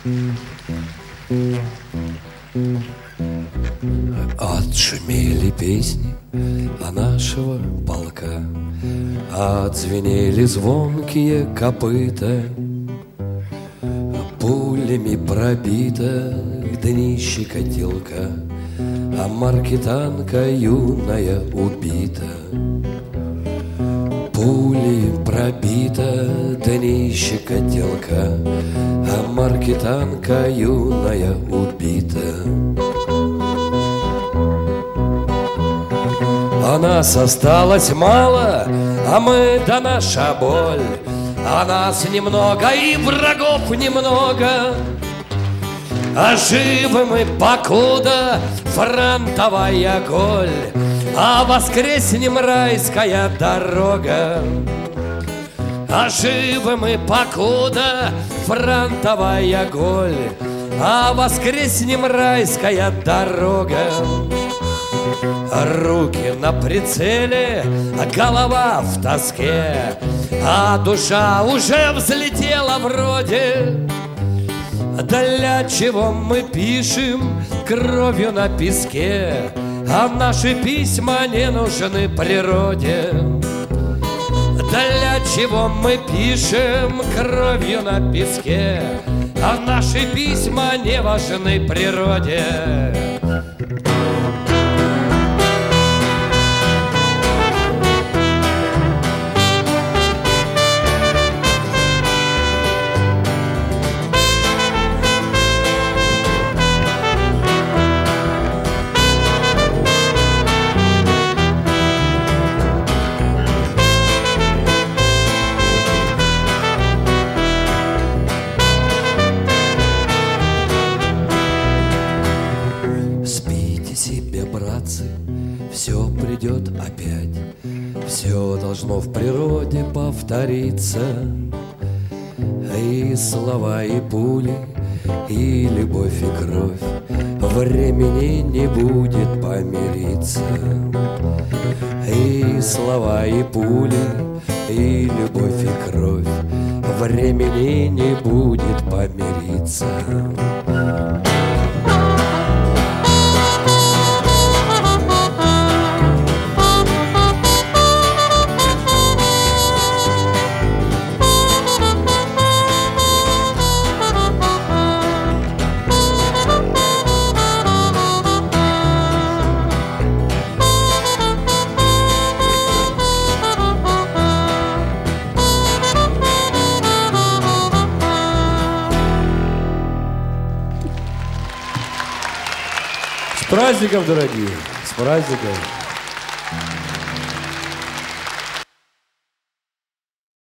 Отшумели песни о нашего полка, отзвенели звонкие копыта, пулями пробита днище котелка, а маркетанка юная убита. Пулей пробита днище котелка, а маркетанка юная убита. А нас осталось мало, а мы да наша боль. А нас немного и врагов немного, а живы мы покуда фронтовая голь, а воскреснем райская дорога. А живы мы покуда фронтовая голь, а воскреснем райская дорога. Руки на прицеле, а голова в тоске, а душа уже взлетела вроде. Для чего мы пишем кровью на песке, а наши письма не нужны природе? Для чего мы пишем кровью на песке, а наши письма не важны природе? Все придет опять, все должно в природе повториться. И слова, и пули, и любовь, и кровь, времени не будет помириться. И слова, и пули, и любовь, и кровь, времени не будет помириться. С праздником, дорогие! С праздником!